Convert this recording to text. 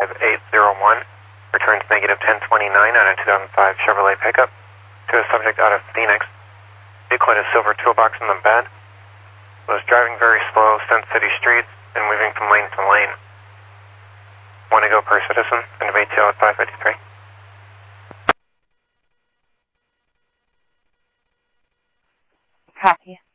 5801. Returns negative 1029 on a 2005 Chevrolet pickup to a subject out of Phoenix. Vehicle had a silver toolbox in the bed. Was driving very slow, sent city streets, and moving from lane to lane. Want to go per citizen, and ATO at 553. Copy.